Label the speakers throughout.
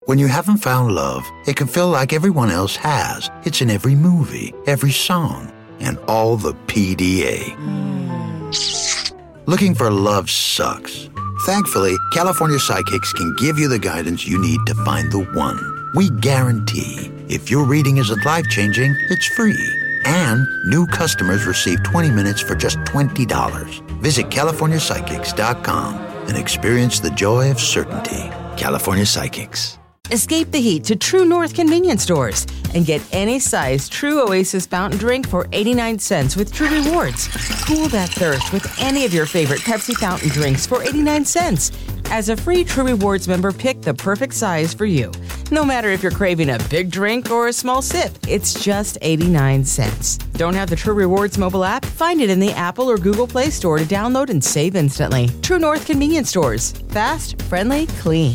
Speaker 1: When you haven't found love, it can feel like everyone else has. It's in every movie, every song, and all the PDA. Looking for love sucks. Thankfully, California Psychics can give you the guidance you need to find the one. We guarantee if your reading isn't life-changing, it's free. And new customers receive 20 minutes for just $20. Visit CaliforniaPsychics.com and experience the joy of certainty. California Psychics.
Speaker 2: Escape the heat to True North convenience stores and get any size True Oasis fountain drink for 89 cents with True Rewards. Cool that thirst with any of your favorite Pepsi fountain drinks for 89 cents. As a free True Rewards member, pick the perfect size for you. No matter if you're craving a big drink or a small sip, it's just 89 cents. Don't have the True Rewards mobile app? Find it in the Apple or Google Play Store to download and save instantly. True North convenience stores. Fast, friendly, clean.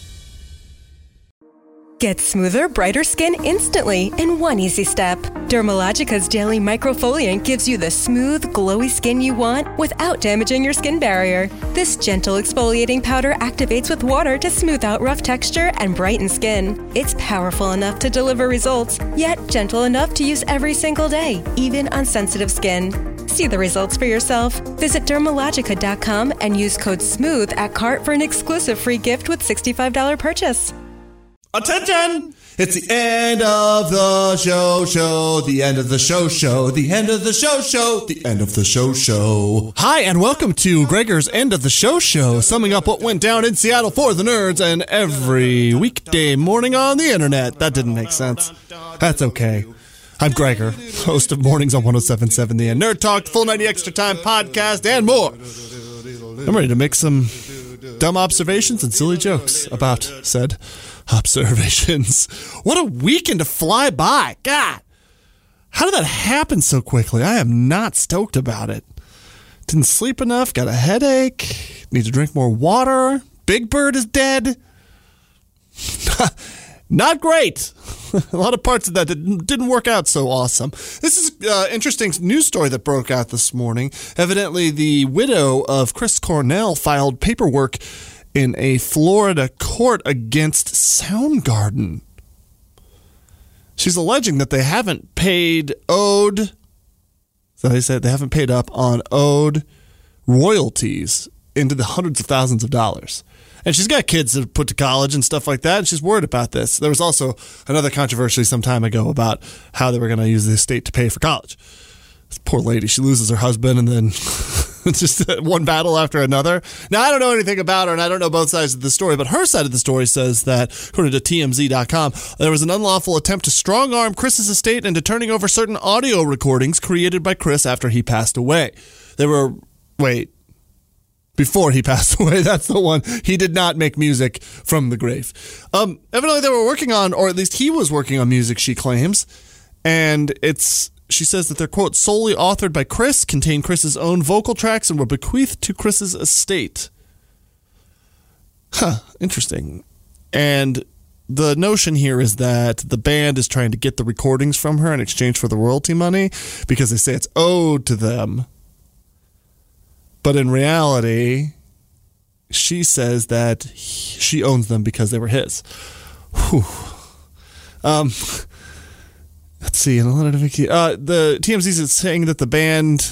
Speaker 3: Get smoother, brighter skin instantly in one easy step. Dermalogica's Daily Microfoliant gives you the smooth, glowy skin you want without damaging your skin barrier. This gentle exfoliating powder activates with water to smooth out rough texture and brighten skin. It's powerful enough to deliver results, yet gentle enough to use every single day, even on sensitive skin. See the results for yourself. Visit Dermalogica.com and use code SMOOTH at cart for an exclusive free gift with $65 purchase.
Speaker 4: Attention! It's the end of the show, the end of the show, the end of the show, the end of the show. Hi, and welcome to Gregor's End of the Show, summing up what went down in Seattle for the nerds and every weekday morning on the internet. That didn't make sense. That's okay. I'm Gregor, host of Mornings on 107.7 The End, Nerd Talk, Full 90 Extra Time podcast, and more. I'm ready to make some dumb observations and silly jokes about said observations. What a weekend to fly by. God, how did that happen so quickly? I am not stoked about it. Didn't sleep enough, got a headache, need to drink more water. Big Bird is dead. Not great. A lot of parts of that didn't work out so awesome. This is an interesting news story that broke out this morning. Evidently, the widow of Chris Cornell filed paperwork in a Florida court against Soundgarden. She's alleging that they haven't owed, so they said they haven't paid up on owed royalties into the hundreds of thousands of dollars. And she's got kids to put to college and stuff like that, and she's worried about this. There was also another controversy some time ago about how they were going to use the estate to pay for college. This poor lady, she loses her husband and then just one battle after another. Now, I don't know anything about her, and I don't know both sides of the story, but her side of the story says that, according to TMZ.com, there was an unlawful attempt to strong-arm Chris's estate into turning over certain audio recordings created by Chris after he passed away. Before he passed away, that's the one. He did not make music from the grave. Evidently, they were working on, or at least he was working on music, she claims, and she says that they're, quote, solely authored by Chris, contain Chris's own vocal tracks, and were bequeathed to Chris's estate. Interesting. And the notion here is that the band is trying to get the recordings from her in exchange for the royalty money because they say it's owed to them. But in reality, she says that she owns them because they were his. Whew. Let's see. The TMZ is saying that the band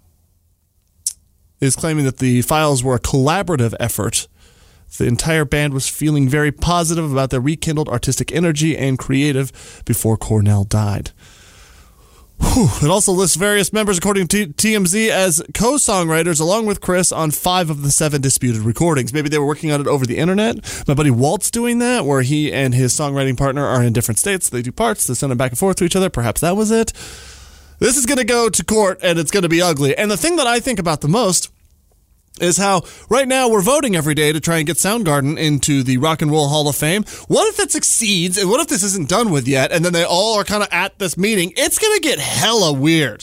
Speaker 4: is claiming that the files were a collaborative effort. The entire band was feeling very positive about their rekindled artistic energy and creative before Cornell died. It also lists various members, according to TMZ, as co-songwriters along with Chris on 5 of the 7 disputed recordings. Maybe they were working on it over the internet. My buddy Walt's doing that, where he and his songwriting partner are in different states. They do parts. They send them back and forth to each other. Perhaps that was it. This is going to go to court, and it's going to be ugly. And the thing that I think about the most is how right now we're voting every day to try and get Soundgarden into the Rock and Roll Hall of Fame. What if it succeeds, and what if this isn't done with yet, and then they all are kind of at this meeting? It's going to get hella weird.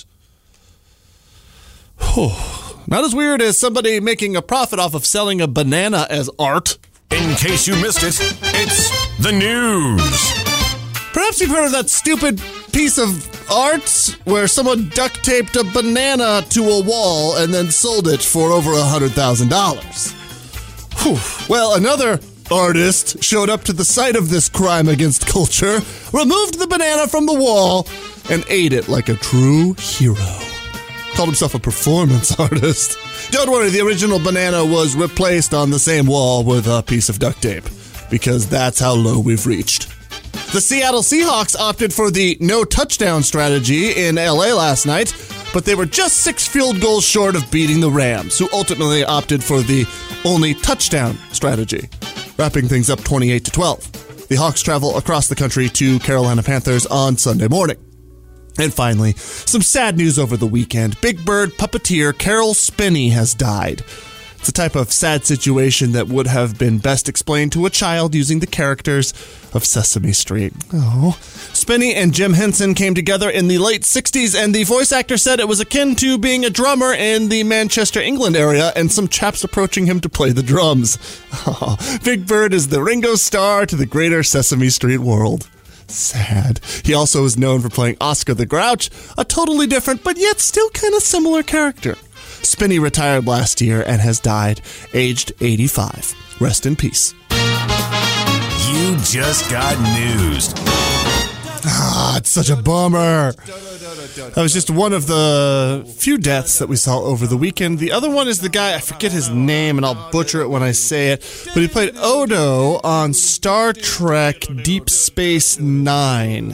Speaker 4: Not as weird as somebody making a profit off of selling a banana as art.
Speaker 5: In case you missed it, it's the news.
Speaker 4: Perhaps you've heard of that stupid piece of art where someone duct taped a banana to a wall and then sold it for over $100,000. Well, another artist showed up to the site of this crime against culture, removed the banana from the wall, and ate it like a true hero. Called himself a performance artist. Don't worry, the original banana was replaced on the same wall with a piece of duct tape, because that's how low we've reached. The Seattle Seahawks opted for the no touchdown strategy in LA last night, but they were just 6 field goals short of beating the Rams, who ultimately opted for the only touchdown strategy, wrapping things up 28-12. The Hawks travel across the country to Carolina Panthers on Sunday morning. And finally, some sad news over the weekend. Big Bird puppeteer Caroll Spinney has died. It's a type of sad situation that would have been best explained to a child using the characters of Sesame Street. Oh. Spinney and Jim Henson came together in the late 60s, and the voice actor said it was akin to being a drummer in the Manchester, England area, and some chaps approaching him to play the drums. Oh. Big Bird is the Ringo Starr to the greater Sesame Street world. Sad. He also is known for playing Oscar the Grouch, a totally different but yet still kind of similar character. Spinney retired last year and has died, aged 85. Rest in peace.
Speaker 5: You just got news.
Speaker 4: It's such a bummer. That was just one of the few deaths that we saw over the weekend. The other one is the guy, I forget his name, and I'll butcher it when I say it, but he played Odo on Star Trek Deep Space Nine.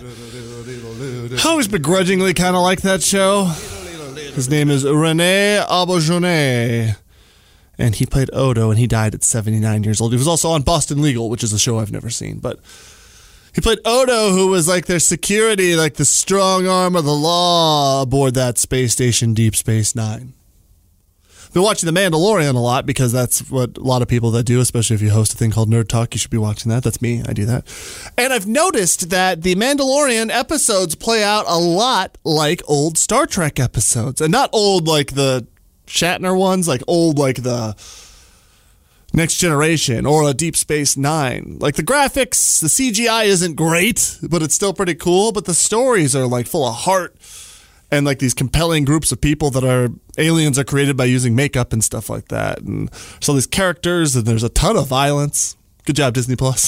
Speaker 4: I always begrudgingly kind of like that show. His name is René Auberjonois, and he played Odo, and he died at 79 years old. He was also on Boston Legal, which is a show I've never seen, but he played Odo, who was like their security, like the strong arm of the law aboard that space station, Deep Space Nine. Been watching The Mandalorian a lot because that's what a lot of people that do, especially if you host a thing called Nerd Talk. You should be watching that. That's me. I do that. And I've noticed that The Mandalorian episodes play out a lot like old Star Trek episodes. And not old like the Shatner ones, like old like the Next Generation or a Deep Space Nine. Like the graphics, the CGI isn't great, but it's still pretty cool. But the stories are like full of heart and like these compelling groups of people that are aliens are created by using makeup and stuff like that. And so these characters, and there's a ton of violence. Good job, Disney Plus.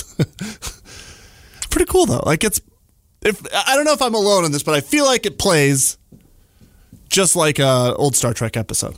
Speaker 4: Pretty cool though. Like I don't know if I'm alone in this, but I feel like it plays just like a old Star Trek episode.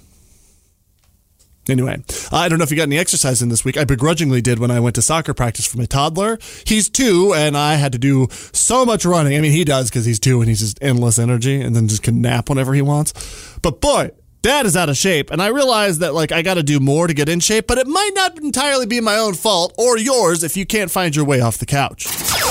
Speaker 4: Anyway, I don't know if you got any exercise in this week. I begrudgingly did when I went to soccer practice for my toddler. He's 2, and I had to do so much running. I mean, he does because he's 2, and he's just endless energy, and then just can nap whenever he wants. But boy, Dad is out of shape, and I realized that like I got to do more to get in shape, but it might not entirely be my own fault or yours if you can't find your way off the couch.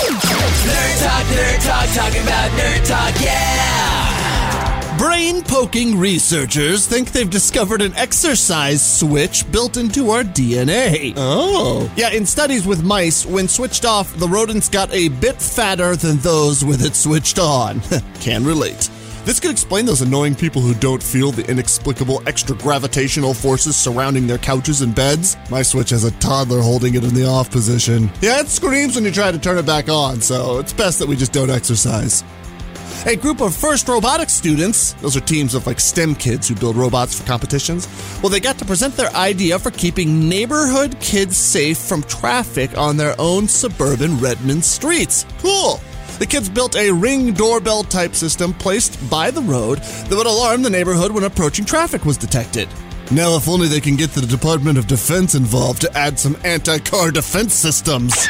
Speaker 6: Nerd Talk, talking about Nerd Talk, yeah!
Speaker 4: Brain-poking researchers think they've discovered an exercise switch built into our DNA. Oh. Yeah, in studies with mice, when switched off, the rodents got a bit fatter than those with it switched on. Can relate. This could explain those annoying people who don't feel the inexplicable extra-gravitational forces surrounding their couches and beds. My Switch has a toddler holding it in the off position. Yeah, it screams when you try to turn it back on, so it's best that we just don't exercise. A group of FIRST Robotics students, those are teams of like STEM kids who build robots for competitions, well, they got to present their idea for keeping neighborhood kids safe from traffic on their own suburban Redmond streets. Cool! The kids built a Ring doorbell type system placed by the road that would alarm the neighborhood when approaching traffic was detected. Now, if only they can get the Department of Defense involved to add some anti-car defense systems.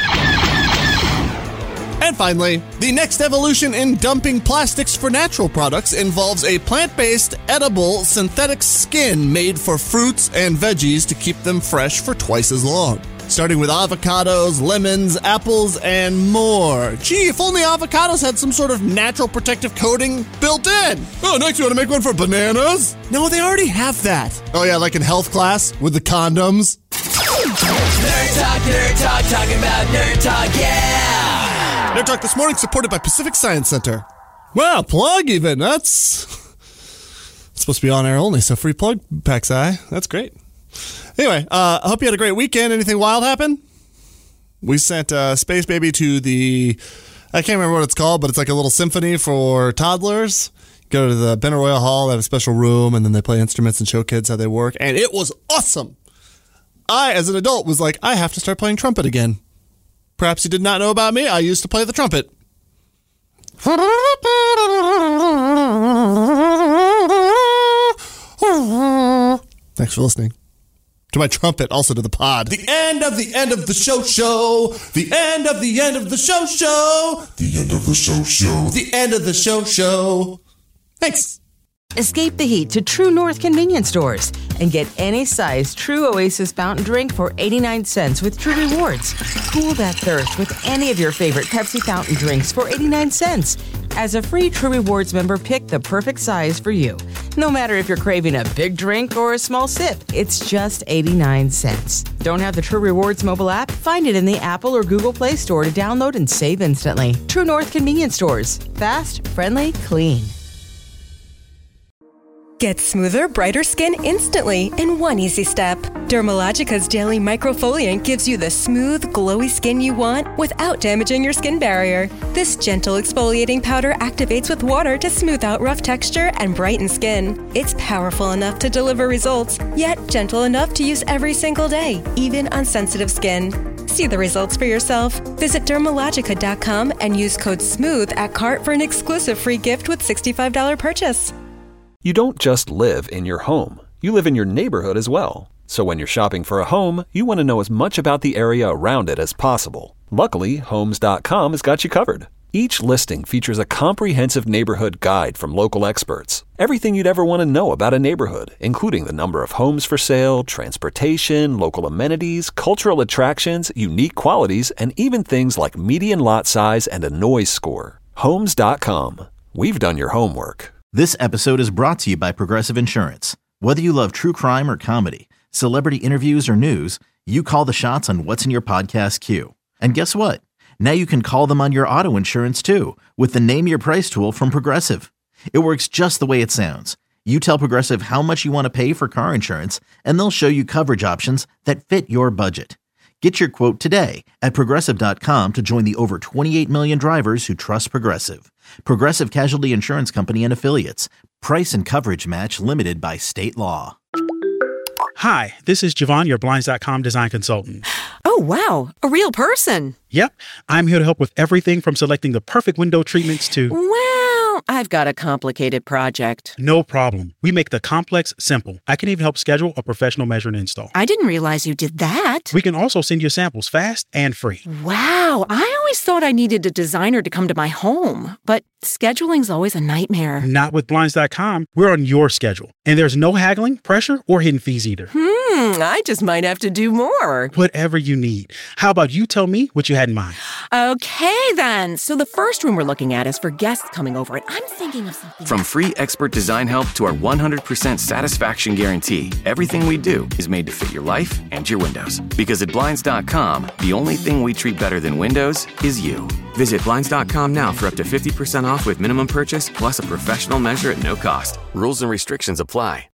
Speaker 4: And finally, the next evolution in dumping plastics for natural products involves a plant-based, edible, synthetic skin made for fruits and veggies to keep them fresh for twice as long. Starting with avocados, lemons, apples, and more. Gee, if only avocados had some sort of natural protective coating built in. Oh, next you want to make one for bananas? No, they already have that. Oh yeah, like in health class with the condoms.
Speaker 6: Nerd Talk, talking about Nerd Talk, yeah!
Speaker 4: Nerd Talk this morning supported by Pacific Science Center. Well, plug even. That's supposed to be on air only, so free plug, Paxi. That's great. Anyway, I hope you had a great weekend. Anything wild happen? We sent Space Baby to I can't remember what it's called, but it's like a little symphony for toddlers. Go to the Benaroya Hall, they have a special room, and then they play instruments and show kids how they work. And it was awesome. I, as an adult, was like, I have to start playing trumpet again. Perhaps you did not know about me. I used to play the trumpet. Thanks for listening to my trumpet, also to the pod. The end of the end of the show. The end of the end of the show. The end of the show. The end of the show. Thanks.
Speaker 2: Escape the heat to True North convenience stores and get any size True Oasis fountain drink for 89 cents with True Rewards. Cool that thirst with any of your favorite Pepsi fountain drinks for 89 cents. As a free True Rewards member, pick the perfect size for you. No matter if you're craving a big drink or a small sip, it's just 89 cents. Don't have the True Rewards mobile app? Find it in the Apple or Google Play Store to download and save instantly. True North convenience stores. Fast, friendly, clean.
Speaker 3: Get smoother, brighter skin instantly in one easy step. Dermalogica's daily microfoliant gives you the smooth, glowy skin you want without damaging your skin barrier. This gentle exfoliating powder activates with water to smooth out rough texture and brighten skin. It's powerful enough to deliver results, yet gentle enough to use every single day, even on sensitive skin. See the results for yourself. Visit Dermalogica.com and use code SMOOTH at cart for an exclusive free gift with $65 purchase.
Speaker 7: You don't just live in your home. You live in your neighborhood as well. So when you're shopping for a home, you want to know as much about the area around it as possible. Luckily, Homes.com has got you covered. Each listing features a comprehensive neighborhood guide from local experts. Everything you'd ever want to know about a neighborhood, including the number of homes for sale, transportation, local amenities, cultural attractions, unique qualities, and even things like median lot size and a noise score. Homes.com. We've done your homework.
Speaker 8: This episode is brought to you by Progressive Insurance. Whether you love true crime or comedy, celebrity interviews or news, you call the shots on what's in your podcast queue. And guess what? Now you can call them on your auto insurance too with the Name Your Price tool from Progressive. It works just the way it sounds. You tell Progressive how much you want to pay for car insurance, and they'll show you coverage options that fit your budget. Get your quote today at Progressive.com to join the over 28 million drivers who trust Progressive. Progressive Casualty Insurance Company and Affiliates. Price and coverage match limited by state law.
Speaker 9: Hi, this is Javon, your Blinds.com design consultant.
Speaker 10: Oh, wow. A real person.
Speaker 9: Yep. I'm here to help with everything from selecting the perfect window treatments to...
Speaker 10: Well, I've got a complicated project.
Speaker 9: No problem. We make the complex simple. I can even help schedule a professional measure and install.
Speaker 10: I didn't realize you did that.
Speaker 9: We can also send you samples fast and free.
Speaker 10: Wow. I always thought I needed a designer to come to my home, but scheduling's always a nightmare.
Speaker 9: Not with Blinds.com. We're on your schedule. And there's no haggling, pressure, or hidden fees either.
Speaker 10: I just might have to do more.
Speaker 9: Whatever you need. How about you tell me what you had in mind?
Speaker 10: Okay, then. So the first room we're looking at is for guests coming over, and I'm thinking of something.
Speaker 11: From free expert design help to our 100% satisfaction guarantee, everything we do is made to fit your life and your windows. Because at Blinds.com, the only thing we treat better than windows is you. Visit Blinds.com now for up to 50% off with minimum purchase plus a professional measure at no cost. Rules and restrictions apply.